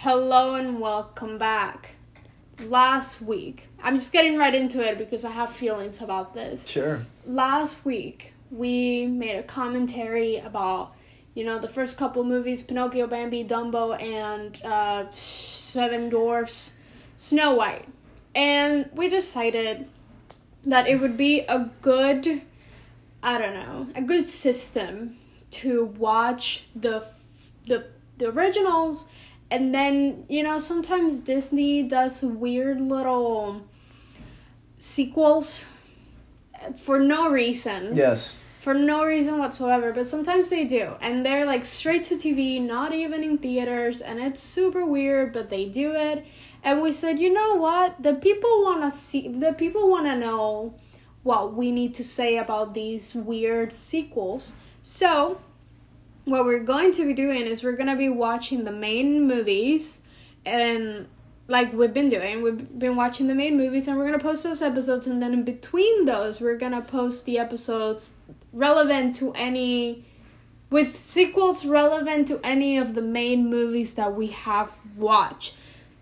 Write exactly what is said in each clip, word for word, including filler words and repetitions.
Hello and welcome back. Last week, I'm just getting right into it because I have feelings about this. Sure. Last week, we made a commentary about, you know, the first couple movies, Pinocchio, Bambi, Dumbo, and uh, Seven Dwarfs, Snow White. And we decided that it would be a good, I don't know, a good system to watch the the the originals. And then, you know, sometimes Disney does weird little sequels for no reason. Yes. For no reason whatsoever. But sometimes they do. And they're like straight to T V, not even in theaters. And it's super weird, but they do it. And we said, you know what? The people want to see, the people want to know what we need to say about these weird sequels. So what we're going to be doing is we're going to be watching the main movies, and like we've been doing, we've been watching the main movies, and we're going to post those episodes, and then in between those, we're going to post the episodes relevant to any, with sequels relevant to any of the main movies that we have watched.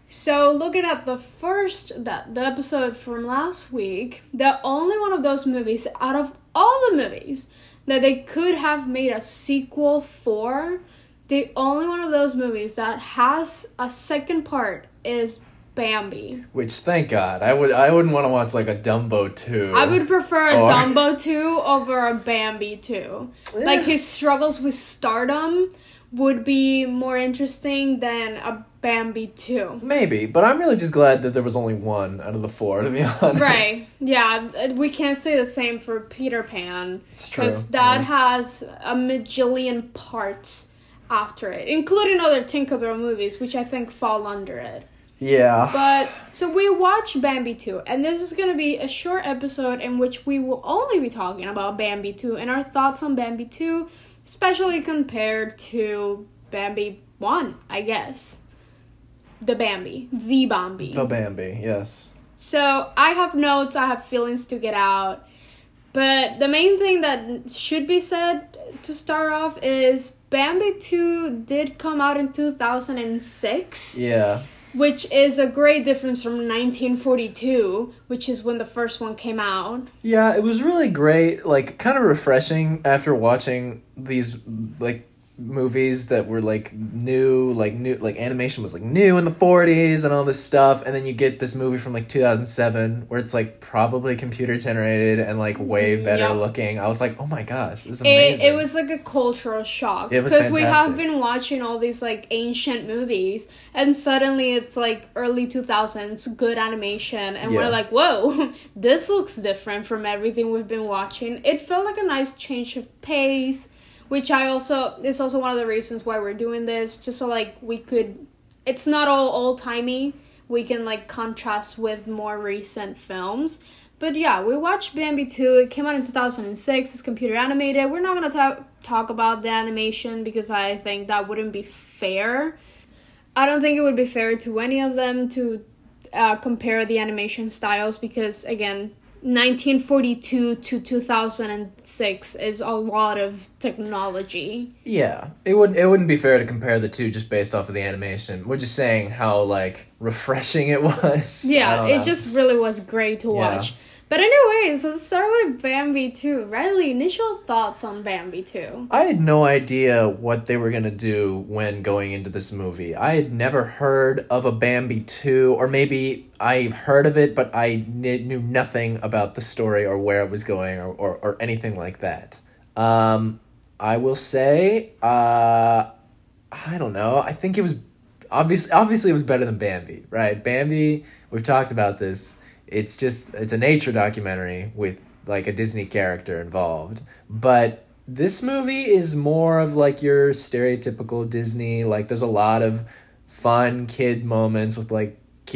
So looking at the first, that the episode from last week, the only one of those movies out of all the movies that they could have made a sequel for, the only one of those movies that has a second part is Bambi. Which, thank God. I, would, I wouldn't want to watch, like, a Dumbo two. I would prefer a or... Dumbo two over a Bambi two. Yeah. Like, his struggles with stardom would be more interesting than a Bambi two. Maybe, but I'm really just glad that there was only one out of the four, to be honest. Right, yeah. We can't say the same for Peter Pan. It's true. Because that yeah. has a majillion parts after it, including other Tinkerbell movies, which I think fall under it. Yeah. But, so we watched Bambi two, and this is going to be a short episode in which we will only be talking about Bambi two and our thoughts on Bambi two, especially compared to Bambi one, I guess. The Bambi. The Bambi. The Bambi, yes. So, I have notes, I have feelings to get out. But the main thing that should be said to start off is Bambi two did come out in two thousand six. Yeah. Which is a great difference from nineteen forty-two, which is when the first one came out. Yeah, it was really great, like, kind of refreshing after watching these, like, movies that were like new, like new, like animation was like new in the forties and all this stuff, and then you get this movie from like two thousand seven where it's like probably computer generated and like way better yep. looking. I was like, oh my gosh, this is amazing. It, it was like a cultural shock. It was because fantastic. We have been watching all these like ancient movies, and suddenly it's like early two thousands, good animation, and yeah. we're like, whoa, this looks different from everything we've been watching. It felt like a nice change of pace. Which I also, is also one of the reasons why we're doing this, just so, like, we could, it's not all old-timey, we can, like, contrast with more recent films. But, yeah, we watched Bambi two, it came out in two thousand six, it's computer animated. We're not going to ta- talk about the animation, because I think that wouldn't be fair. I don't think it would be fair to any of them to uh, compare the animation styles, because, again, nineteen forty-two to two thousand six is a lot of technology. Yeah, it wouldn't it wouldn't be fair to compare the two just based off of the animation. We're just saying how like refreshing it was. Yeah, it just really was great to yeah. watch. But anyways, let's start with Bambi two. Riley, initial thoughts on Bambi two? I had no idea what they were going to do when going into this movie. I had never heard of a Bambi two, or maybe I've heard of it, but I kn- knew nothing about the story or where it was going or, or, or anything like that. Um, I will say, uh, I don't know. I think it was, obviously, obviously it was better than Bambi, right? Bambi, we've talked about this. It's just, it's a nature documentary with, like, a Disney character involved. But this movie is more of, like, your stereotypical Disney. Like, there's a lot of fun kid moments with, like,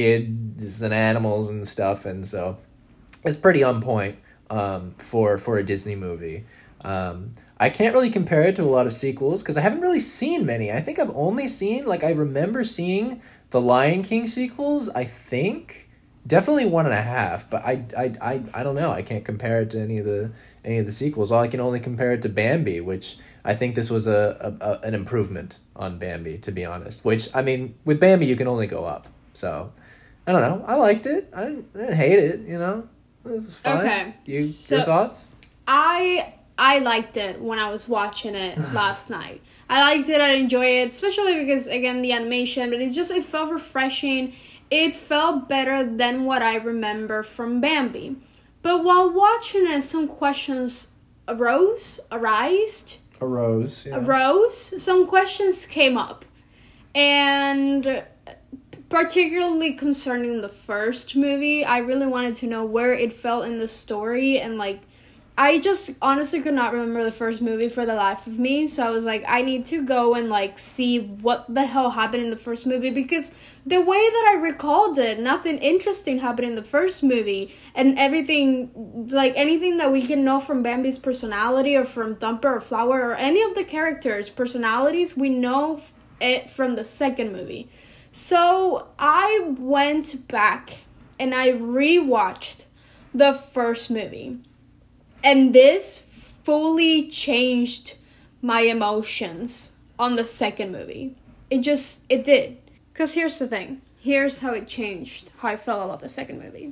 kids and animals and stuff. And so it's pretty on point um, for, for a Disney movie. Um, I can't really compare it to a lot of sequels because I haven't really seen many. I think I've only seen, like, I remember seeing the Lion King sequels, I think. Definitely one and a half, but I, I, I, I don't know. I can't compare it to any of the any of the sequels. All I can only compare it to Bambi, which I think this was a, a, a an improvement on Bambi, to be honest. Which, I mean, with Bambi, you can only go up. So, I don't know. I liked it. I didn't, I didn't hate it, you know? This was fun. Okay. You, so your thoughts? I I liked it when I was watching it last night. I liked it. I enjoyed it, especially because, again, the animation, but it just, it felt refreshing. It felt better than what I remember from Bambi. But while watching it, some questions arose, arised, Arose, yeah. arose, some questions came up. And particularly concerning the first movie, I really wanted to know where it fell in the story, and like, I just honestly could not remember the first movie for the life of me, so I was like, I need to go and like see what the hell happened in the first movie, because the way that I recalled it, nothing interesting happened in the first movie, and everything, like anything that we can know from Bambi's personality or from Thumper or Flower or any of the characters' personalities, we know it from the second movie. So I went back and I rewatched the first movie. And this fully changed my emotions on the second movie. It just, it did. Because here's the thing. Here's how it changed, how I felt about the second movie.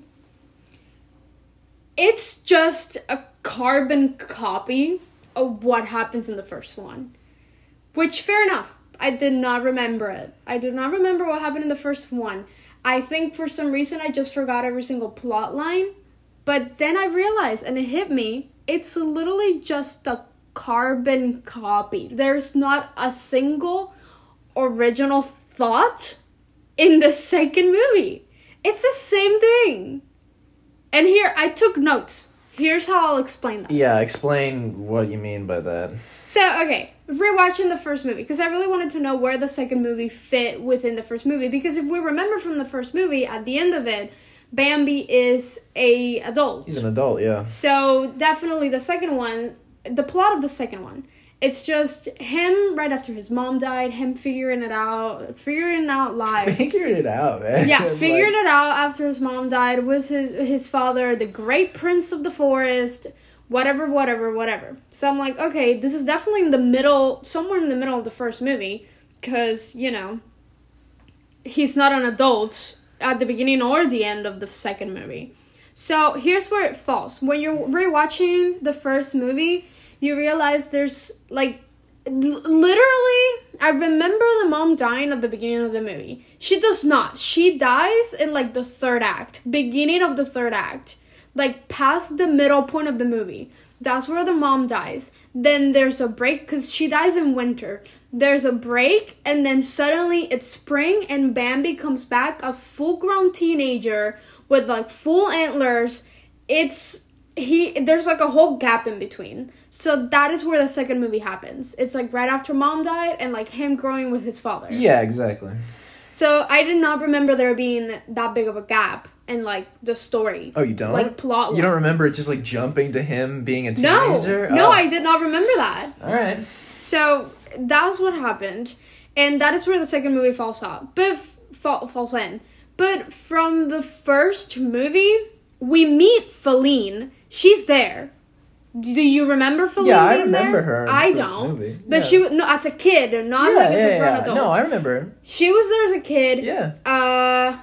It's just a carbon copy of what happens in the first one. Which, fair enough. I did not remember it. I did not remember what happened in the first one. I think for some reason I just forgot every single plot line. But then I realized, and it hit me, it's literally just a carbon copy. There's not a single original thought in the second movie. It's the same thing. And here, I took notes. Here's how I'll explain that. Yeah, explain what you mean by that. So, okay, rewatching the first movie, because I really wanted to know where the second movie fit within the first movie. Because if we remember from the first movie, at the end of it, Bambi is a adult. He's an adult, yeah. So definitely the second one, the plot of the second one, it's just him right after his mom died, him figuring it out, figuring out life. Figuring it out, man. Yeah, figuring like... it out after his mom died, was his his father, the great prince of the forest, whatever, whatever, whatever. So I'm like, okay, this is definitely in the middle, somewhere in the middle of the first movie, because, you know, he's not an adult at the beginning or the end of the second movie. So here's where it falls. When you're rewatching the first movie, you realize there's like l- literally, I remember the mom dying at the beginning of the movie. She does not. She dies in like the third act, beginning of the third act, like past the middle point of the movie. That's where the mom dies. Then there's a break because she dies in winter. There's a break, and then suddenly it's spring, and Bambi comes back, a full-grown teenager with like full antlers. It's he. There's like a whole gap in between. So that is where the second movie happens. It's like right after mom died, and like him growing with his father. Yeah, exactly. So I did not remember there being that big of a gap in like the story. Oh, you don't? Like plot. You don't remember it just like jumping to him being a teenager? No, no, oh. I did not remember that. All right. So that's what happened, and that is where the second movie falls out. But f- fall, falls in. But from the first movie, we meet Feline. She's there. Do you remember Feline? Yeah, I being remember there? her. In the I first don't. Movie. But yeah. she no as a kid, not yeah, like as yeah, a grown yeah. adult. No, I remember her. She was there as a kid. Yeah. Uh,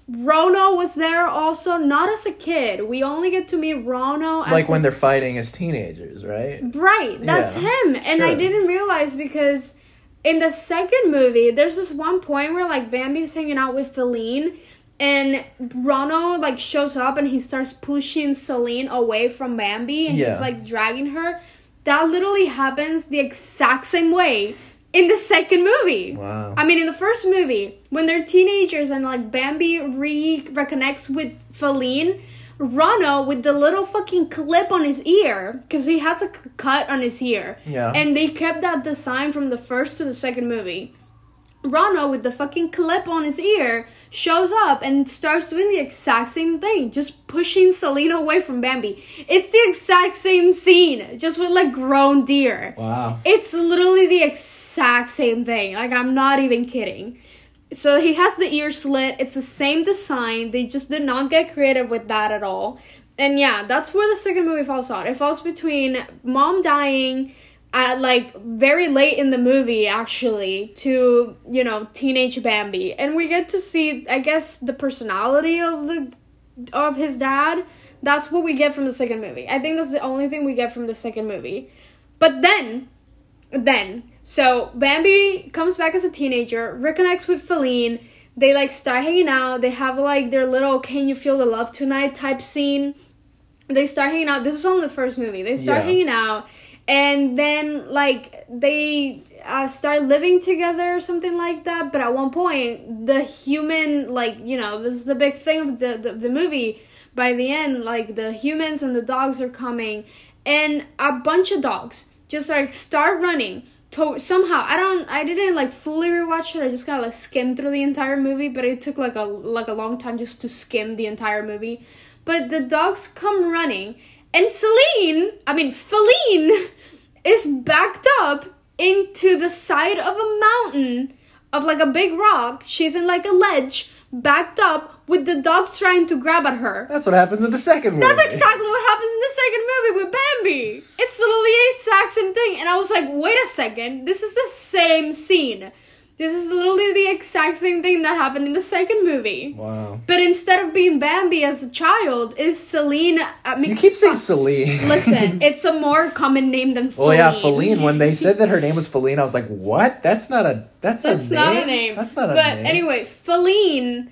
Rono was there also, not as a kid. We only get to meet Rono as like when a, they're fighting as teenagers, right? Right, that's Yeah, him. And sure. I didn't realize because in the second movie, there's this one point where like Bambi's hanging out with Feline, and Rono like shows up and he starts pushing Celine away from Bambi, and Yeah. he's like dragging her. That literally happens the exact same way in the second movie. Wow. I mean, in the first movie, when they're teenagers and like Bambi re reconnects with Feline, Rono with the little fucking clip on his ear, because he has a c- cut on his ear. Yeah. And they kept that design from the first to the second movie. Rono with the fucking clip on his ear shows up and starts doing the exact same thing, just pushing Selena away from Bambi. It's the exact same scene, just with like grown deer. Wow. It's literally the exact same thing. Like, I'm not even kidding. So he has the ear slit. It's the same design. They just did not get creative with that at all. And yeah, that's where the second movie falls out. It falls between mom dying, at like very late in the movie actually to, you know, teenage Bambi, and we get to see, I guess, the personality of the of his dad. That's what we get from the second movie. I think that's the only thing we get from the second movie. But then then so Bambi comes back as a teenager, reconnects with Feline. They like start hanging out. They have like their little "Can you feel the love tonight" type scene. They start hanging out. This is only the first movie. They start yeah. hanging out. And then, like, they uh, start living together or something like that. But at one point, the human, like, you know, this is the big thing of the, the, the movie. By the end, like, the humans and the dogs are coming. And a bunch of dogs just, like, start running. To- somehow, I don't, I didn't, like, fully rewatch it. I just kind of, like, skimmed through the entire movie. But it took, like, a, like, a long time just to skim the entire movie. But the dogs come running. And Celine, I mean, Feline, is backed up into the side of a mountain of like a big rock. She's in like a ledge, backed up with the dogs trying to grab at her. That's what happens in the second movie. That's exactly what happens in the second movie with Bambi. It's literally the exact same thing. And I was like, wait a second, this is the same scene. This is literally the exact same thing that happened in the second movie. Wow. But instead of being Bambi as a child, is Celine... I mean, you keep saying Celine. Listen, it's a more common name than Feline. Well, yeah, Feline. When they said that her name was Feline, I was like, what? That's not a... That's, that's a not name? a name. That's not a but name. But anyway, Feline...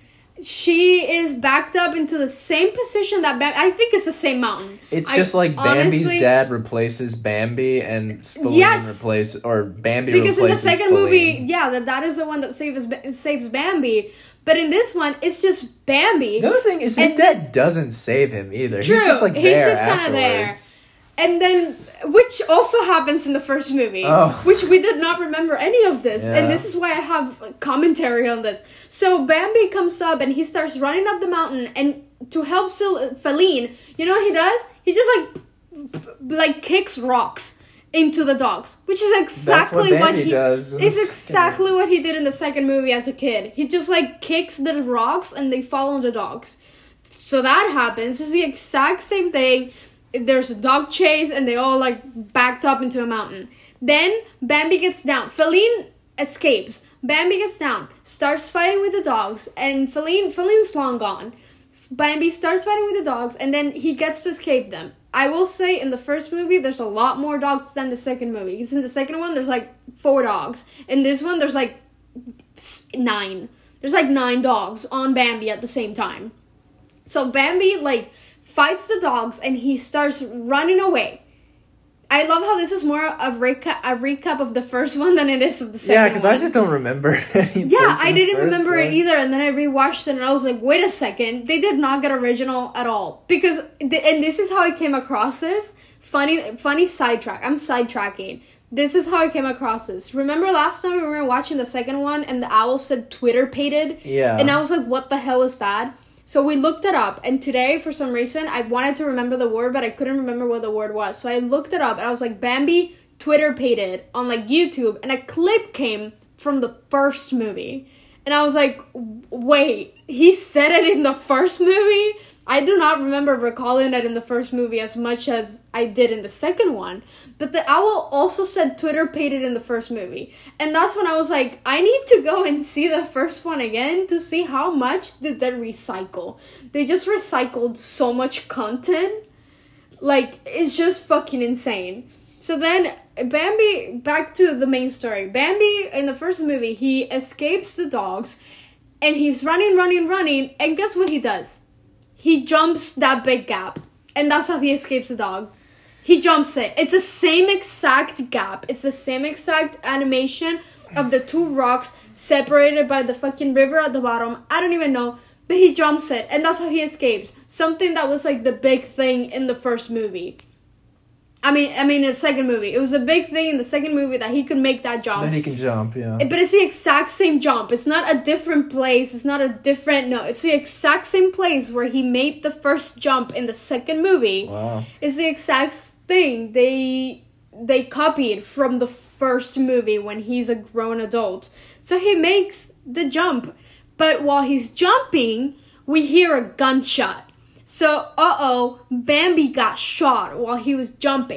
She is backed up into the same position that Bambi... I think it's the same mountain. It's I, just like Bambi's honestly, dad replaces Bambi and Feline yes, replaces... Or Bambi because replaces in the second Feline. movie, yeah, the dad is the one that saves saves Bambi. But in this one, it's just Bambi. The other thing is his and, dad doesn't save him either. True, he's just like he's there just kind of there. afterwards. And then, which also happens in the first movie, oh. which we did not remember any of this. Yeah. And this is why I have commentary on this. So Bambi comes up and he starts running up the mountain, and to help Sil- Feline, you know what he does? He just like, like kicks rocks into the dogs, which is exactly That's what, what Bambi he does. It's exactly what he did in the second movie as a kid. He just like kicks the rocks and they fall on the dogs. So that happens. It's the exact same thing. There's a dog chase and they all like backed up into a mountain. Then Bambi gets down. Feline escapes. Bambi gets down, starts fighting with the dogs, and Feline Feline's long gone. Bambi starts fighting with the dogs, and then he gets to escape them. I will say in the first movie there's a lot more dogs than the second movie. Because in the second one there's like four dogs. In this one there's like nine. There's like nine dogs on Bambi at the same time. So Bambi like fights the dogs and he starts running away. I love how this is more a recap, a recap of the first one than it is of the second one. Yeah, because I just don't remember anything. Yeah, I didn't remember one. it either, and then I rewatched it and I was like, wait a second, they did not get original at all. Because, th- and this is how I came across this. Funny, funny sidetrack. I'm sidetracking. This is how I came across this. Remember last time we were watching the second one and the owl said Twitter pated? Yeah. And I was like, what the hell is that? So we looked it up, and today, for some reason, I wanted to remember the word, but I couldn't remember what the word was. So I looked it up, and I was like, Bambi Twitter pated on, like, YouTube, and a clip came from the first movie. And I was like, wait, he said it in the first movie? I do not remember recalling it in the first movie as much as I did in the second one. But the owl also said Twitter pated in the first movie. And that's when I was like, I need to go and see the first one again to see how much did they recycle. They just recycled so much content. Like, it's just fucking insane. So then, Bambi, back to the main story. Bambi, in the first movie, he escapes the dogs. And he's running, running, running. And guess what he does? He jumps that big gap. And that's how he escapes the dog. He jumps it. It's the same exact gap. It's the same exact animation of the two rocks separated by the fucking river at the bottom. I don't even know. But he jumps it. And that's how he escapes. Something that was like the big thing in the first movie. I mean, I mean, in the second movie. It was a big thing in the second movie that he could make that jump. That he can jump, yeah. But it's the exact same jump. It's not a different place. It's not a different... No, it's the exact same place where he made the first jump in the second movie. Wow. It's the exact thing. They they copied from the first movie when he's a grown adult. So he makes the jump. But while he's jumping, we hear a gunshot. So, uh-oh, Bambi got shot while he was jumping.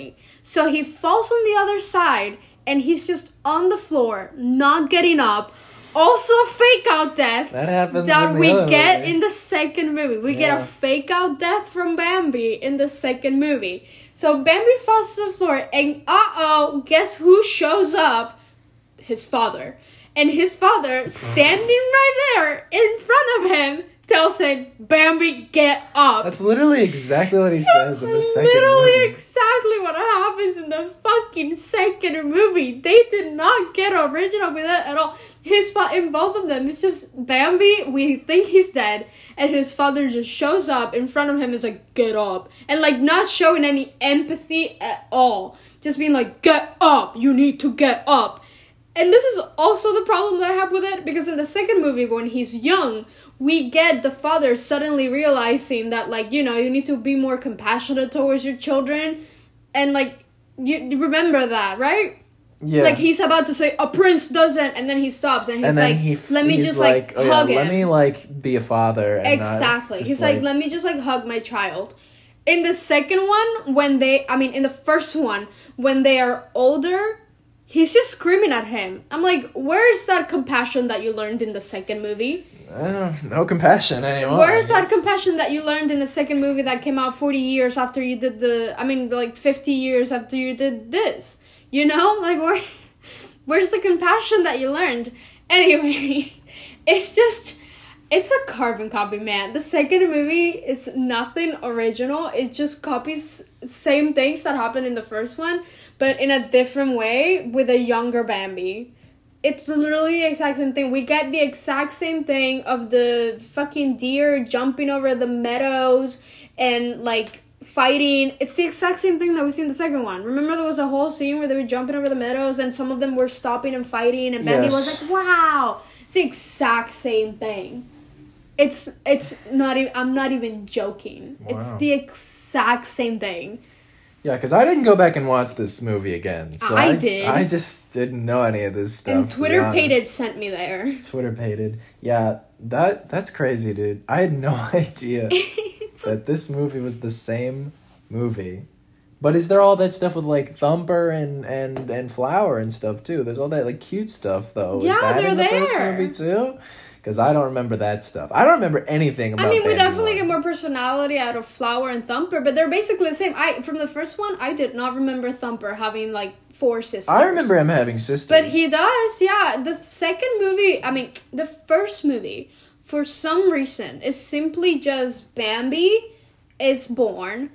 So he falls on the other side, and he's just on the floor, not getting up. Also a fake out death. That happens that in the we other get movie. in the second movie. We Yeah. get a fake out death from Bambi in the second movie. So Bambi falls to the floor, and uh-oh, guess who shows up? His father. And his father, standing right there in front of him, tells him, Bambi, get up. That's literally exactly what he says in the That's second literally movie. exactly what happens in the fucking second movie. They did not get original with it at all. His fa- in both of them, it's just Bambi, we think he's dead, and his father just shows up in front of him, is like, get up. And like not showing any empathy at all. Just being like, get up, you need to get up. And this is also the problem that I have with it, because in the second movie, when he's young, we get the father suddenly realizing that, like, you know, you need to be more compassionate towards your children. And, like, you, you remember that, right? Yeah. Like, he's about to say, a prince doesn't, and then he stops, and he's and then like, he, let me he's just, like, oh, hug yeah, him. Let me, like, be a father. And Exactly. Not He's just, like, let me just, like, hug my child. In the second one, when they, I mean, in the first one, when they are older, he's just screaming at him. I'm like, where's that compassion that you learned in the second movie? I don't know. No compassion anymore. Where's I that guess. compassion that you learned in the second movie that came out forty years after you did the, I mean, like fifty years after you did this? You know? Like, where, where's the compassion that you learned? Anyway, it's just, it's a carbon copy, man. The second movie is nothing original. It just copies same things that happened in the first one, but in a different way with a younger Bambi. It's literally the exact same thing. We get the exact same thing of the fucking deer jumping over the meadows and, like, fighting. It's the exact same thing that we see in the second one. Remember there was a whole scene where they were jumping over the meadows and some of them were stopping and fighting, and Bambi Yes. was like, wow. It's the exact same thing. It's it's not even, I'm not even joking. Wow. It's the exact same thing. Yeah, because I didn't go back and watch this movie again. So I I, did. I just didn't know any of this stuff. And to be Twitter honest. Pated sent me there. Twitter pated. Yeah, that that's crazy, dude. I had no idea that this movie was the same movie. But is there all that stuff with, like, Thumper and, and, and Flower and stuff, too? There's all that, like, cute stuff, though. Yeah, is that they're in the first there. movie, too? Because I don't remember that stuff. I don't remember anything about I mean, we Bambi definitely one. get more personality out of Flower and Thumper, but they're basically the same. I From the first one, I did not remember Thumper having, like, four sisters. I remember him having sisters. But he does, yeah. The second movie, I mean, the first movie, for some reason, is simply just Bambi is born.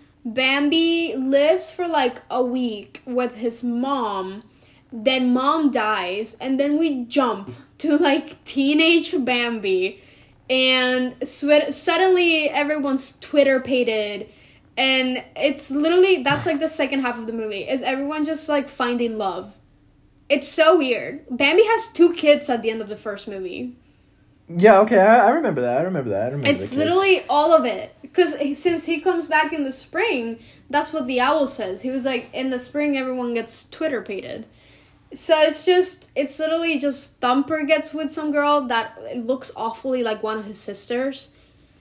Bambi lives for, like, a week with his mom. Then mom dies, and then we jump to, like, teenage Bambi, and sw- suddenly everyone's Twitter pated, and it's literally, that's, like, the second half of the movie, is everyone just, like, finding love. It's so weird. Bambi has two kids at the end of the first movie. Yeah, okay, I, I remember that. I remember that. I remember It's the kids. literally all of it. Because since he comes back in the spring, that's what the owl says. He was like, in the spring, everyone gets Twitter pated. So it's just, it's literally just Thumper gets with some girl that looks awfully like one of his sisters.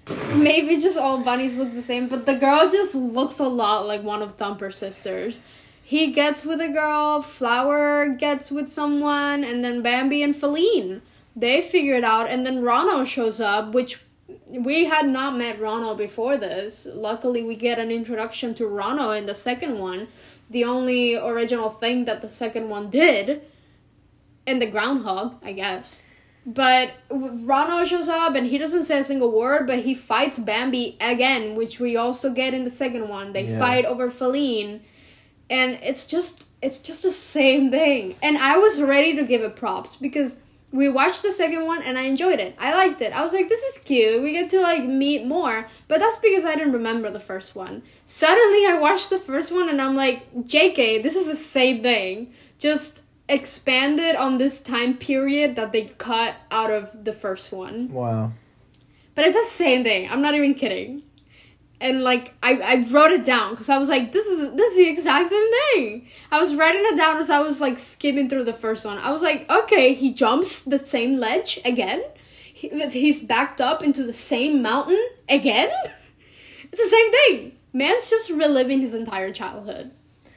Maybe just all bunnies look the same, but the girl just looks a lot like one of Thumper's sisters. He gets with a girl, Flower gets with someone, and then Bambi and Feline. They figure it out, and then Ronald shows up, which we had not met Ronald before this. Luckily, we get an introduction to Ronald in the second one. The only original thing that the second one did. And the groundhog, I guess. But Ronald shows up and he doesn't say a single word, but he fights Bambi again, which we also get in the second one. They Yeah. fight over Feline. And it's just, it's just the same thing. And I was ready to give it props because we watched the second one and I enjoyed it. I liked it. I was like, this is cute. We get to, like, meet more. But that's because I didn't remember the first one. Suddenly I watched the first one and I'm like, J K, this is the same thing. Just expanded on this time period that they cut out of the first one. Wow. But it's the same thing. I'm not even kidding. And, like, I, I wrote it down because I was like, this is this is the exact same thing. I was writing it down as I was, like, skimming through the first one. I was like, okay, he jumps the same ledge again. He, he's backed up into the same mountain again. It's the same thing. Man's just reliving his entire childhood.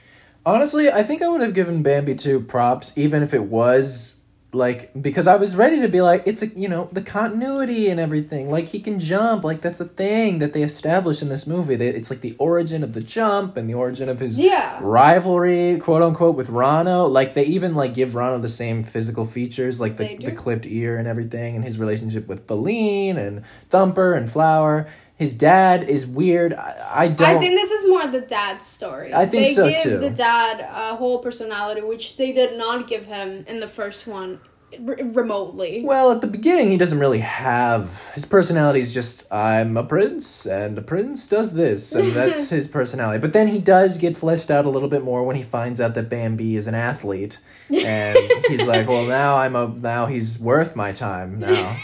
Honestly, I think I would have given Bambi two props, even if it was, like, because I was ready to be like, it's, a, you know, the continuity and everything. Like, he can jump. Like, that's the thing that they established in this movie. They, it's, like, the origin of the jump and the origin of his yeah. rivalry, quote-unquote, with Rano. Like, they even, like, give Rano the same physical features, like the, They do. the clipped ear and everything, and his relationship with Feline and Thumper and Flower. His dad is weird. I, I don't... I think this is more the dad's story. I think they so, give too. the dad a whole personality, which they did not give him in the first one r- remotely. Well, at the beginning, he doesn't really have... His personality is just, I'm a prince, and a prince does this, and that's his personality. But then he does get fleshed out a little bit more when he finds out that Bambi is an athlete. And he's like, well, now I'm a... Now he's worth my time, now.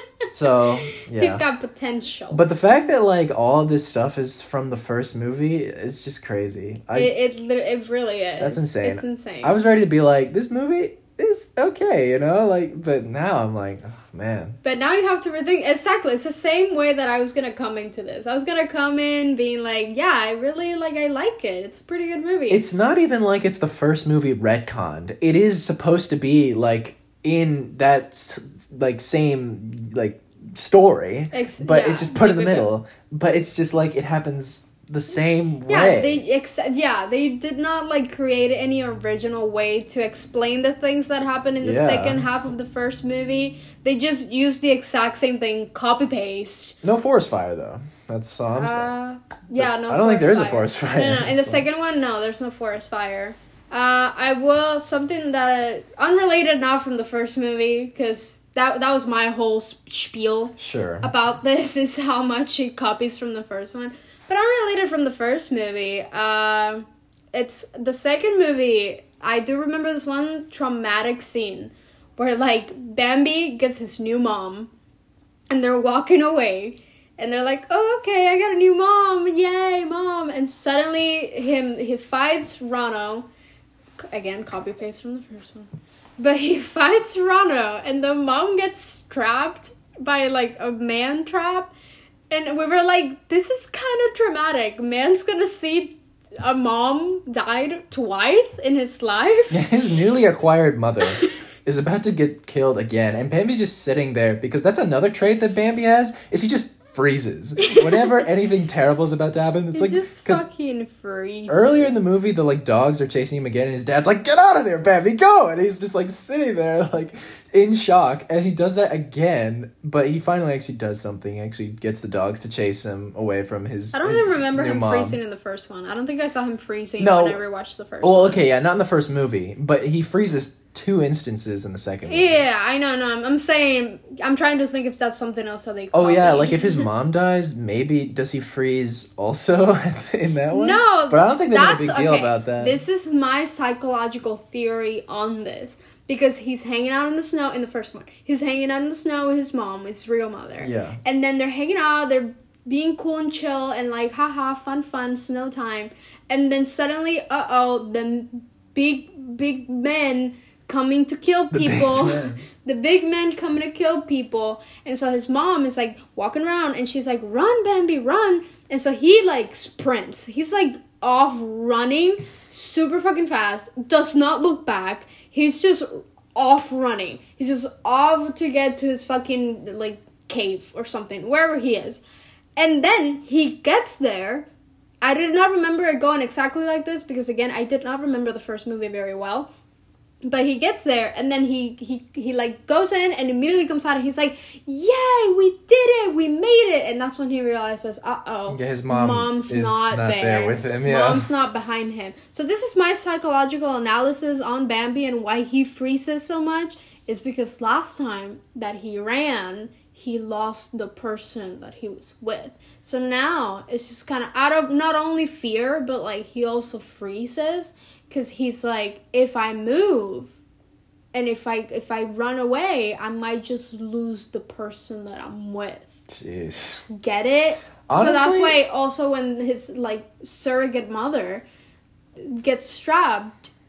So, yeah. He's got potential. But the fact that, like, all of this stuff is from the first movie is just crazy. I, it, it, lit- it really is. That's insane. It's insane. I was ready to be like, this movie is okay, you know? Like, but now I'm like, oh, man. But now you have to rethink. Exactly. It's the same way that I was going to come into this. I was going to come in being like, yeah, I really, like, I like it. It's a pretty good movie. It's not even like it's the first movie retconned. It is supposed to be, like, in that, like, same, like, story, Ex- but yeah, it's just put in the big, big, middle. But it's just, like, it happens the same yeah, way. they ex- yeah, they did not, like, create any original way to explain the things that happened in the Yeah. second half of the first movie. They just used the exact same thing, copy-paste. No forest fire, though. That's all I'm saying. Uh, yeah, no I don't think there is a fire. forest fire. No, no, in the so- second one, no, there's no forest fire. Uh, I will, something that, unrelated now from the first movie, because that, that was my whole sp- spiel Sure. about this, is how much it copies from the first one. But unrelated from the first movie, uh, it's the second movie, I do remember this one traumatic scene where, like, Bambi gets his new mom, and they're walking away, and they're like, oh, okay, I got a new mom, yay, mom, and suddenly him, he fights Rano, again, copy-paste from the first one, but he fights Rano, and the mom gets trapped by, like, a man trap, and we were like, this is kind of traumatic. Man's gonna see a mom died twice in his life. Yeah, his newly acquired mother is about to get killed again, and Bambi's just sitting there, because that's another trait that Bambi has, is he just freezes. Whenever anything terrible is about to happen, it's He like... just 'cause fucking freezes. earlier in the movie, the, like, dogs are chasing him again, and his dad's like, get out of there, Bambi, go! And he's just, like, sitting there, like, in shock, and he does that again, but he finally actually does something. He actually gets the dogs to chase him away from his I don't his even remember new him mom. freezing in the first one. I don't think I saw him freezing No. when I rewatched the first Well, one. okay, yeah, not in the first movie, but he freezes two instances in the second movie. Yeah, I know, no, I'm, I'm saying, I'm trying to think if that's something else that they call Oh, yeah, it. like, if his mom dies, maybe, does he freeze also in that one? No, But I don't think they made a that's- big deal okay, about that. This is my psychological theory on this. Because he's hanging out in the snow in the first one. He's hanging out in the snow with his mom, his real mother. Yeah. And then they're hanging out, they're being cool and chill and like, haha, fun, fun, snow time. And then suddenly, uh-oh, the big, big men coming to kill The big people. men. The big men coming to kill people. And so his mom is like walking around and she's like, run, Bambi, run. And so he like sprints. He's like off running super fucking fast. Does not look back. He's just off running. He's just off to get to his fucking like cave or something, wherever he is. And then he gets there. I did not remember it going exactly like this because again, I did not remember the first movie very well. But he gets there and then he, he, he like goes in and immediately comes out and he's like, yay, we did it, we made it. And that's when he realizes, uh-oh, Yeah, his mom mom's is not, not there. there with him, yeah. Mom's not behind him. So this is my psychological analysis on Bambi and why he freezes so much is because last time that he ran, he lost the person that he was with. So now it's just kind of out of not only fear, but like he also freezes. Because he's like, if I move and if I if I run away, I might just lose the person that I'm with. Jeez. Get it? Honestly, so that's why also when his like surrogate mother gets strapped,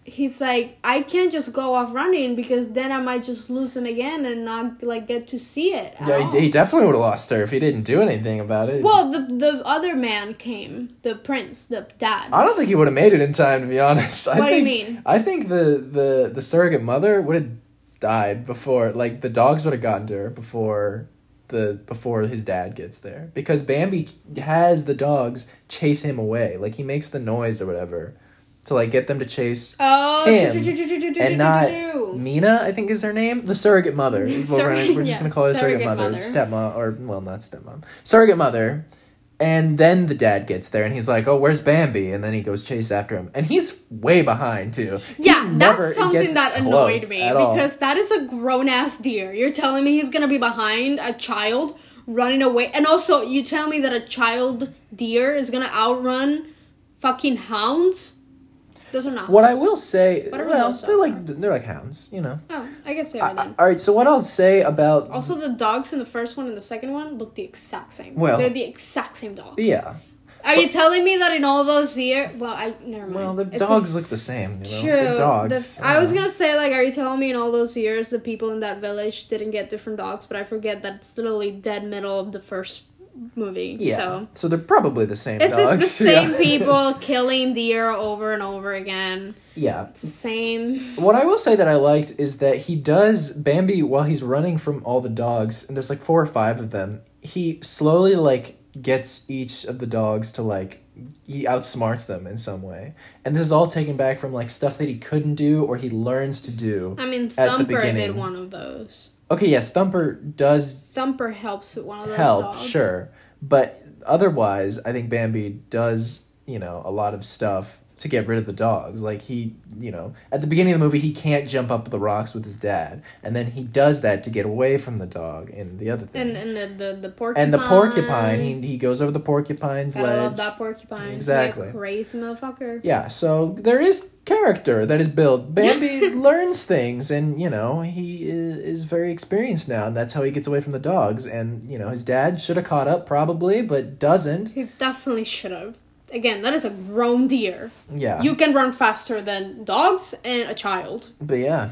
he's like, I can't just go off running because then I might just lose him again and not like get to see it. At Yeah, all. he, he definitely would have lost her if he didn't do anything about it. Well, the the other man came, the prince, the dad. I don't think he would have made it in time, to be honest. I What do you think, mean? I think the, the, the surrogate mother would have died before, like, the dogs would have gotten to her before the before his dad gets there. Because Bambi has the dogs chase him away. Like, he makes the noise or whatever to, like, get them to chase Oh, him. do, do, do, do, do, do, and do, not do, do. Mina, I think is her name. The surrogate mother. Is what we're, gonna, Surrogate- we're just yes, going to call her surrogate, surrogate mother. mother. Stepmom, or, well, not stepmom. Surrogate mother. And then the dad gets there and he's like, oh, where's Bambi? And then he goes chase after him. And he's way behind, too. He Yeah, never that's something gets that close annoyed me at all. because that is a grown ass deer. You're telling me he's gonna be behind a child running away, and also you tell me that a child deer is gonna outrun fucking hounds. Those are not. What I hounds. will say, What are well, those they're dogs like they're like hounds, you know. Oh, I guess they are I- then. all right, so what I'll say about Also, the dogs in the first one and the second one look the exact same. Well- they're the exact same dogs. yeah, Are you telling me that in all those years? Well, I never mind. well, the It's dogs the- look the same, you know. True. They're dogs. The- I was uh, gonna say, like, are you telling me in all those years the people in that village didn't get different dogs? But I forget that it's literally dead middle of the first movie. Yeah, So so they're probably the same it's dogs. just the same yeah. people killing deer over and over again. Yeah. It's the same. What I will say that I liked is that he does Bambi while he's running from all the dogs, and there's like four or five of them. He slowly like gets each of the dogs to like he outsmarts them in some way, and this is all taken back from like stuff that he couldn't do or he learns to do. I mean, At the Thumper beginning. did one of those. Okay, yes, Thumper does Thumper helps with one of those help, dogs. sure, but otherwise, I think Bambi does you know a lot of stuff to get rid of the dogs. Like he, you know, at the beginning of the movie, he can't jump up the rocks with his dad, and then he does that to get away from the dog and the other thing. And and the the, the porcupine. And the porcupine, he he goes over the porcupine's I ledge. love that porcupine. Exactly. Yeah, crazy motherfucker. Yeah, so there is character that is built. Bambi learns things, and you know he is, is very experienced now, and that's how he gets away from the dogs. And you know his dad should have caught up probably, but doesn't. He definitely should have. Again, that is a grown deer. Yeah, You can run faster than dogs and a child. but yeah,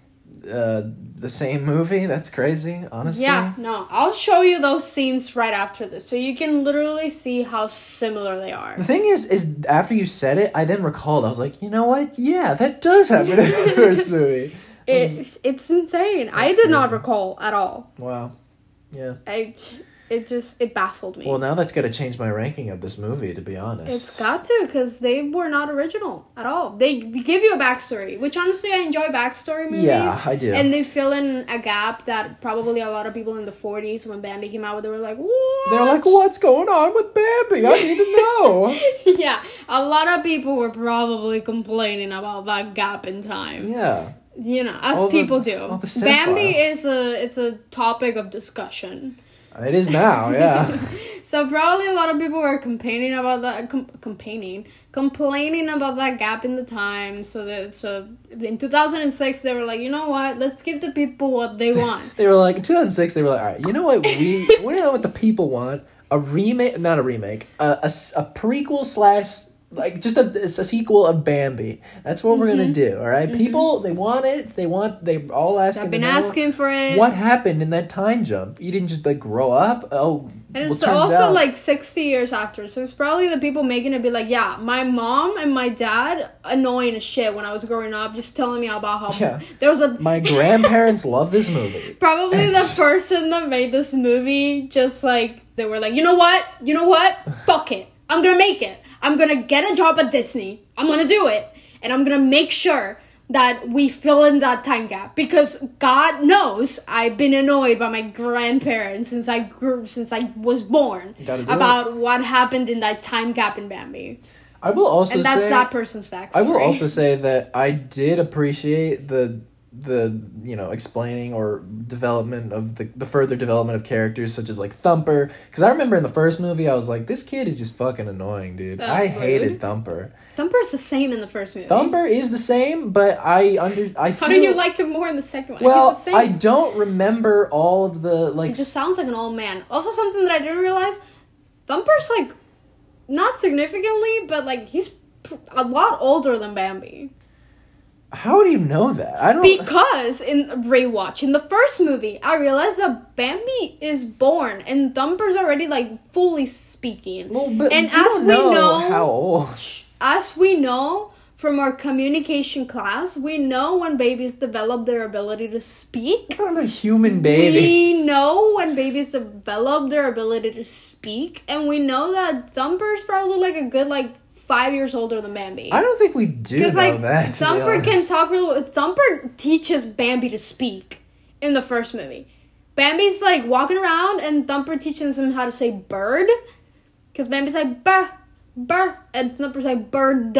uh, the same movie. That's crazy, honestly. Yeah, no, I'll show you those scenes right after this, so you can literally see how similar they are. The thing is, is after you said it, I then recalled. I was like, you know what? Yeah, that does happen in the first movie. I was- It's it's insane. I That's did not crazy. recall at all. wow. Yeah. I, it just it baffled me. Well, now that's got to change my ranking of this movie, to be honest. It's got to, because they were not original at all. They give you a backstory, which honestly I enjoy backstory movies. Yeah, I do. And they fill in a gap that probably a lot of people in the forties, when Bambi came out, they were like, what? They're like, what's going on with Bambi? I need to know. Yeah, a lot of people were probably complaining about that gap in time. Yeah. You know, as All the- people do. all the Bambi cinephiles. is a it's a topic of discussion. It is now, yeah. So probably a lot of people were complaining about that, com- complaining, complaining about that gap in the time. So that so in two thousand six they were like, you know what? Let's give the people what they want. They were like, in two thousand six, they were like, all right, you know what we, we know what the people want? A remake, not a remake, a, a, s- a prequel slash, like, just a, it's a sequel of Bambi. That's what we're going to do, all right? People, they want it. They want, they all asking I've been to know asking for it. what happened in that time jump. You didn't just, like, grow up? Oh, And well, it's turns also out- like sixty years after, so it's probably the people making it be like, yeah, my mom and my dad annoying as shit when I was growing up, just telling me about how Yeah. there was a My grandparents love this movie. probably the person that made this movie just like they were like, you know what, you know what, fuck it, I'm gonna make it. I'm gonna get a job at Disney. I'm gonna do it, and I'm gonna make sure that we fill in that time gap, because God knows I've been annoyed by my grandparents since I grew, since I was born, Gotta do about what happened in that time gap in Bambi, I will also and that's say... that person's backstory. I will also say that I did appreciate the the you know explaining or development of the the further development of characters such as like Thumper, because I remember in the first movie I was like, this kid is just fucking annoying, dude. Uh, I rude. hated Thumper. Thumper's the same in the first movie. Thumper is the same, but I under I How feel, do you like him more in the second one? Well, He's the same. I don't remember all of the like. He just sounds like an old man. Also, something that I didn't realize, Thumper's like not significantly, but like he's pr- a lot older than Bambi. How do you know that? I don't... Because in rewatch, in the first movie, I realized that Bambi is born and Thumper's already, like, fully speaking. Well, but and you as don't we know, know how old... As we know from our communication class, we know when babies develop their ability to speak. We're talking about human babies. We know when babies develop their ability to speak, and we know that Thumper's probably, like, a good, like, five years older than Bambi. I don't think we do know like, that, to be Thumper honest. can talk real... Thumper teaches Bambi to speak in the first movie. Bambi's, like, walking around, and Thumper teaches him how to say bird. Because Bambi's like, burr, burr, and Thumper's like, bird.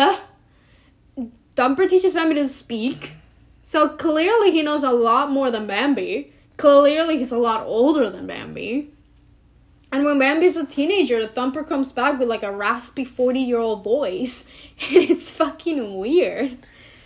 Thumper teaches Bambi to speak. So clearly he knows a lot more than Bambi. Clearly he's a lot older than Bambi. And when Bambi's a teenager, Thumper comes back with, like, a raspy forty-year-old voice. And it's fucking weird.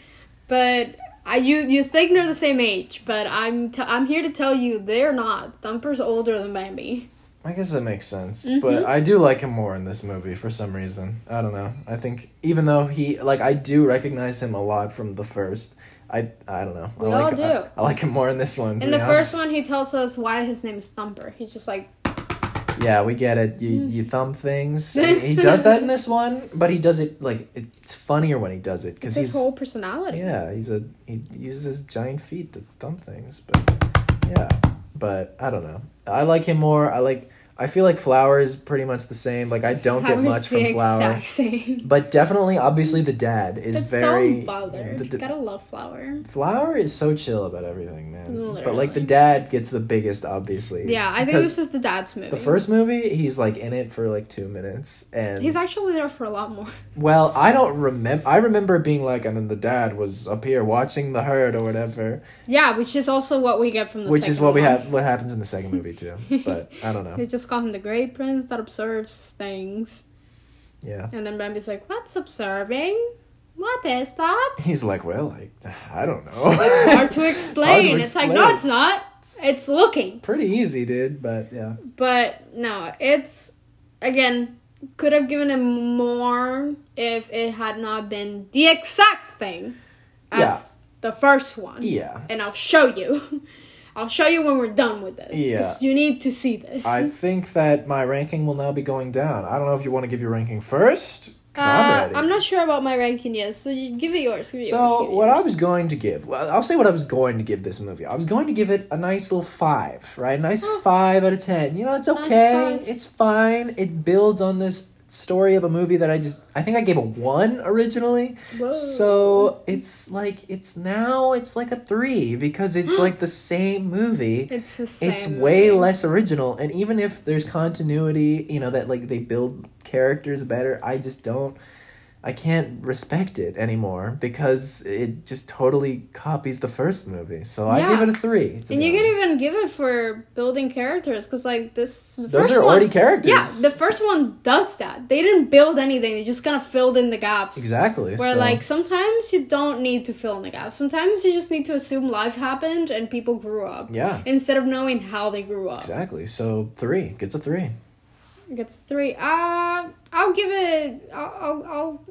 But I, you you think they're the same age, but I'm t- I'm here to tell you they're not. Thumper's older than Bambi. I guess that makes sense. Mm-hmm. But I do like him more in this movie for some reason. I don't know. I think even though he... Like, I do recognize him a lot from the first... I I don't know. I We like, all do. I, I like him more in this one, to In be the first honest. one, he tells us why his name is Thumper. He's just like... Yeah, we get it. You you thumb things. I mean, he does that in this one, but he does it, like, it's funnier when he does it. Cause It's his he's, whole personality. Yeah, he's a... He uses his giant feet to thumb things. But, yeah. But, I don't know. I like him more. I like... I feel like Flower is pretty much the same. Like, I don't get Flower's much from the Flower. exact same. But definitely, obviously, the dad is It's very... so bothered. the- the- Gotta love Flower. Flower is so chill about everything, man. But, Literally. like, the dad gets the biggest, obviously. Yeah, I think because this is the dad's movie. the first movie, he's, like, in it for, like, two minutes. And... He's actually there for a lot more. Well, I don't remember... I remember being like, and then the dad was up here watching the herd or whatever. Yeah, which is also what we get from the Which second is what we one. have. What happens in the second movie, too. But, I don't know. They just call him the Great Prince that observes things. Yeah. And then Bambi's like, what's observing? What is that? He's like, well, I, I don't know. It's hard to explain. to It's like, explain. no, it's not. It's looking. Pretty easy, dude, but yeah. But no, it's, again, could have given him more if it had not been the exact thing as Yeah. the first one. Yeah. And I'll show you. I'll show you when we're done with this. Yeah. 'Cause you need to see this. I think that my ranking will now be going down. I don't know if you want to give your ranking first, because Uh, I'm ready. I'm not sure about my ranking yet, so you give it yours. Give it yours. So, give it what yours. I was going to give, well, I'll say what I was going to give this movie. I was going to give it a nice little five, right? A nice Oh. five out of ten. You know, it's Nice okay. five. It's fine. It builds on this story of a movie that I just, I think I gave a one originally. Whoa. So, it's like, it's now, it's like a three, because it's like the same movie. It's the same. It's way movie. less original, and even if there's continuity, you know, that like they build characters better, I just don't I can't respect it anymore because it just totally copies the first movie. So I Yeah. give it a three. to And be you can honest. even give it for building characters, because like this. The Those first are one, already characters. Yeah, the first one does that. They didn't build anything; they just kind of filled in the gaps. Exactly. Where so- like sometimes you don't need to fill in the gaps. Sometimes you just need to assume life happened and people grew up. Yeah. Instead of knowing how they grew up. Exactly. So three gets a three. It gets three. Uh, I'll give it. I'll. I'll, I'll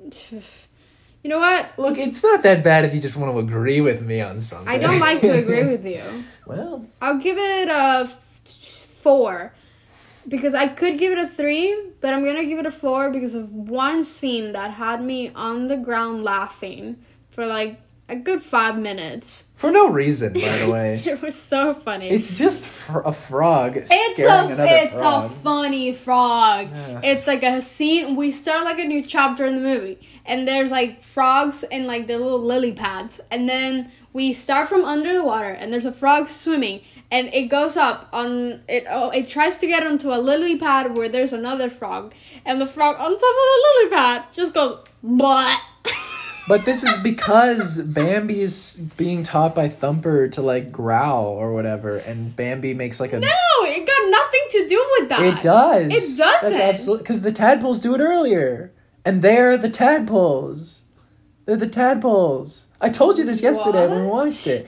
you know what? Look, it's not that bad if you just want to agree with me on something. I don't like to agree with you. Well, I'll give it a f- four. Because I could give it a three, but I'm going to give it a four because of one scene that had me on the ground laughing for like a good five minutes. for no reason, by the way. It was so funny. It's just fr- a frog It's scaring a, another it's frog. a funny frog. Yeah. It's like a scene. We start like a new chapter in the movie, and there's like frogs and like the little lily pads, and then we start from under the water, and there's a frog swimming, and it goes up on it. Oh, it tries to get onto a lily pad where there's another frog, and the frog on top of the lily pad just goes blah. But this is because Bambi is being taught by Thumper to like growl or whatever, and Bambi makes like a. No, it got nothing to do with that. It does. It doesn't. That's absolutely because the tadpoles do it earlier, and they're the tadpoles. They're the tadpoles. I told you this yesterday when we What? watched it.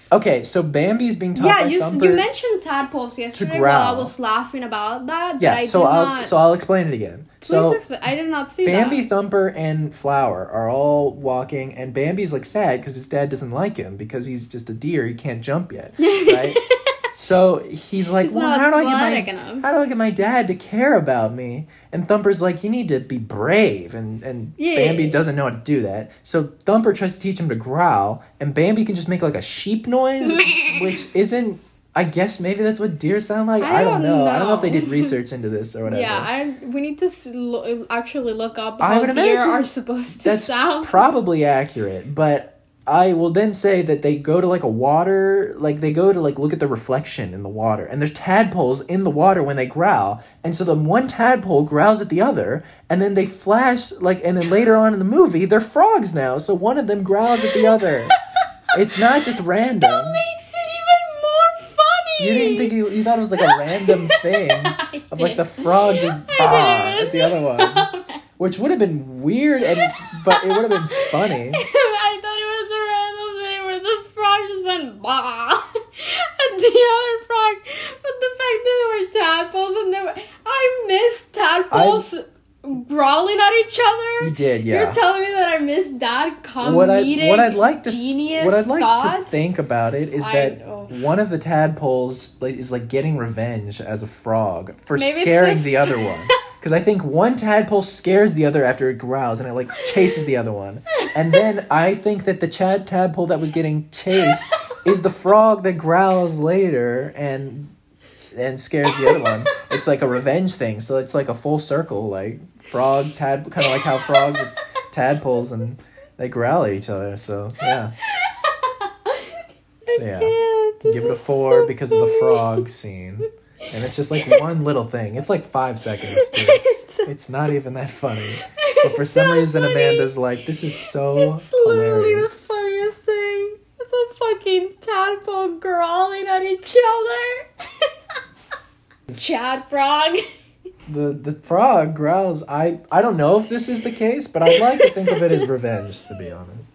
Okay, so Bambi's being taught Yeah, by you Thumper. you mentioned tadpoles yesterday while I growl. was laughing about that. Yeah, but I so did I'll not, so I'll explain it again. Please So explain. I did not see Bambi, that. Thumper, and Flower are all walking, and Bambi's like sad because his dad doesn't like him because he's just a deer. He can't jump yet, right? So he's like, He's well, not how do I get athletic my enough. how do I get my dad to care about me? And Thumper's like, you need to be brave, and and Yeah. Bambi doesn't know how to do that. So Thumper tries to teach him to growl, and Bambi can just make like a sheep noise, which isn't. I guess maybe that's what deer sound like. I I, don't, don't know. I don't know if they know. did research into this or whatever. Yeah, I we need to s- lo- actually look up I how would deer imagine are supposed to That's sound. probably accurate, but I will then say that they go to like a water, like they go to like look at the reflection in the water, and there's tadpoles in the water when they growl, and so the one tadpole growls at the other, and then they flash like, and then later on in the movie they're frogs now, so one of them growls at the other. It's not just random. That makes it even more funny. You didn't think you, you thought it was like a random thing I of like did. the frog just I bah did. at the other one, which would have been weird, and but it would have been funny. I thought it was a random thing where the frog just went bah at the other frog. But the fact that there were tadpoles and there were, I missed tadpoles growling at each other. You did, yeah. You're telling me that I missed that comedic what I what I'd like to genius what I'd like thought? to think about it is I that know. one of the tadpoles like is like getting revenge as a frog for Maybe it's scaring this- the other one. Because I think one tadpole scares the other after it growls and it like chases the other one, and then I think that the chad tadpole that was getting chased is the frog that growls later and and scares the other one. It's like a revenge thing, so it's like a full circle, like frog tad, kind of like how frogs are tadpoles and they growl at each other. So yeah, so, yeah. can't. This Give it a is four so because of the funny. frog scene, and it's just like one little thing. It's like five seconds too. It's not even that funny. But for It's some so reason, funny. Amanda's like, this is so It's literally hilarious. the funniest thing. It's a fucking tadpole growling at each other. Chad frog. The the frog growls. I I don't know if this is the case, but I'd like to think of it as revenge, to be honest.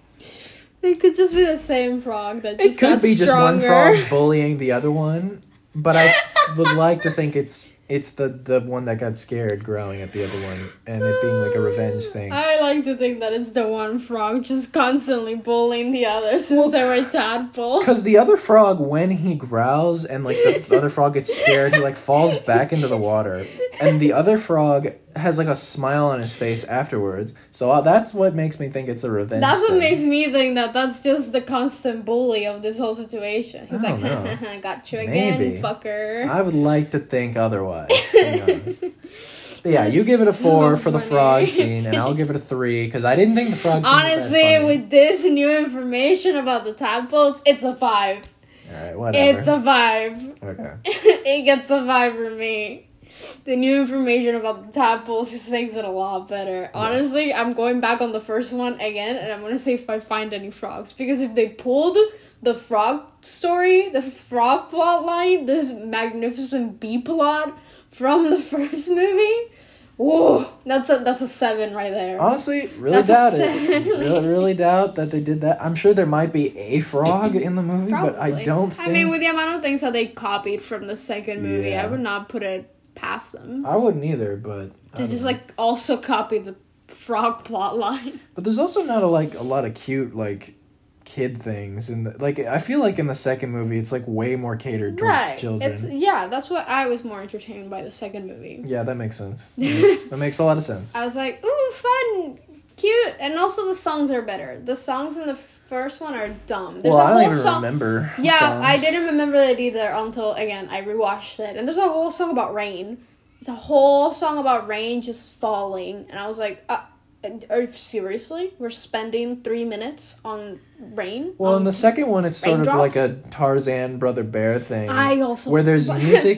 It could just be the same frog that just It could got be just one stronger. frog bullying the other one, but I would like to think it's it's the, the one that got scared growling at the other one, and it being like a revenge thing. I like to think that it's the one frog just constantly bullying the other since they were tadpole. Because the other frog, when he growls and like the, the other frog gets scared, he like falls back into the water, and the other frog has like a smile on his face afterwards. So uh, that's what makes me think it's a revenge. That's what thing. makes me think that that's just the constant bully of this whole situation. He's I like, don't know. I got you again, Maybe. fucker. I would like to think otherwise, to be honest. But yeah, you give it a So four for the funny. frog scene, and I'll give it a three because I didn't think the frog scene was that Honestly, funny. with this new information about the tadpoles, it's a five. All right, whatever. It's a five. Okay. It gets a five for me. The new information about the tadpoles just makes it a lot better. Honestly, I'm going back on the first one again, and I'm gonna see if I find any frogs. Because if they pulled the frog story, the frog plot line, this magnificent B plot from the first movie, whoa, that's a that's a seven right there. Honestly, really That's a doubt it. seven. Really, really doubt that they did that. I'm sure there might be a frog in the movie, but I Probably. don't think. I mean, with the amount of things that they copied from the second movie, Yeah. I would not put it past them. I wouldn't either, but I To don't just know. like also copy the frog plot line. But there's also not a, like a lot of cute like kid things, and like I feel like in the second movie it's like way more catered towards Right. children. It's yeah, that's what I was more entertained by the second movie. Yeah, that makes sense. That makes, that makes a lot of sense. I was like, ooh, fun, cute, and also the songs are better. The songs in the first one are dumb. There's Well, a I don't whole even song. remember. Yeah, songs. I didn't remember it either until again I rewatched it, and there's a whole song about rain. It's a whole song about rain just falling, and I was like, uh, are seriously? We're spending three minutes on rain? Well, in Um, the second one, it's sort of like raindrops? a Tarzan Brother Bear thing. I also where there's but- music.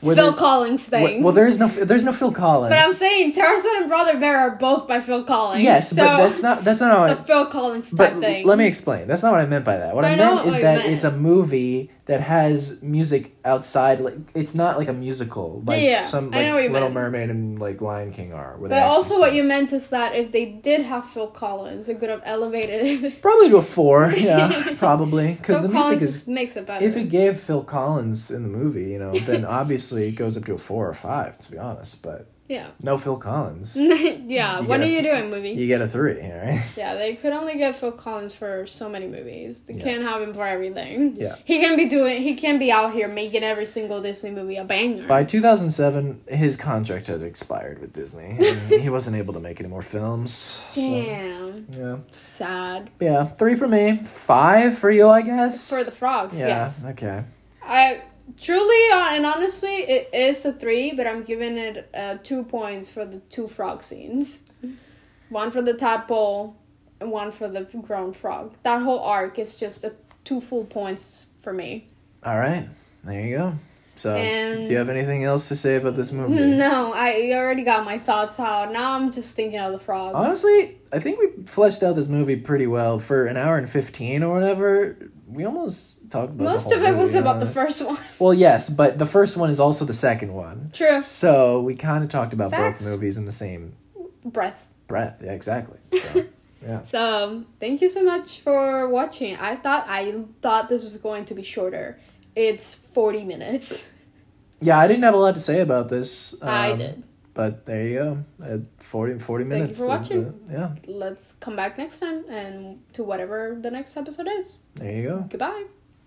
Were Phil there- Collins thing. Well, there's no there's no Phil Collins. But I'm saying Tarzan and Brother Bear are both by Phil Collins. yes, so but that's not that's not how it's I, a Phil Collins type But thing. let me explain. That's not what I meant by that. What I, I know meant is what you that meant. it's a movie that has music outside. Like it's not like a musical, like Yeah, some I like know what you Little meant. Mermaid and like Lion King are. Where they But actually also, what sing. you meant is that if they did have Phil Collins, it could have elevated it. Probably to a four. Yeah, probably because Phil the Collins music is. makes it better. If it gave Phil Collins in the movie, you know, then obviously it goes up to a four or five. To be honest, but yeah. no Phil Collins. yeah. You What get are a- you doing, movie? You get a three, all right? Yeah, they could only get Phil Collins for so many movies. They Yeah. can't have him for everything. Yeah. He can be doing. He can be out here making every single Disney movie a banger. By two thousand seven, his contract had expired with Disney, and he wasn't able to make any more films. so, Damn. yeah. Sad. Yeah, three for me, five for you, I guess. For the frogs, yeah, yes. okay. I truly uh, and honestly, it is a three, but I'm giving it uh, two points for the two frog scenes. One for the tadpole, and one for the grown frog. That whole arc is just a two full points for me. All right, there you go. So, And- do you have anything else to say about this movie? No, I already got my thoughts out. Now I'm just thinking of the frogs. Honestly, I think we fleshed out this movie pretty well for an hour and fifteen or whatever. We almost talked about most the of whole it was movie, about the honest. first one. Well, yes, but the first one is also the second one. True. So we kind of talked about Facts. both movies in the same Breath. breath. Yeah, exactly. So, yeah. So thank you so much for watching. I thought I thought this was going to be shorter. It's forty minutes. Yeah, I didn't have a lot to say about this. I um, did. But there you go. At forty, forty you minutes. for of watching. the- yeah, Let's come back next time and to whatever the next episode is. there you go. Goodbye.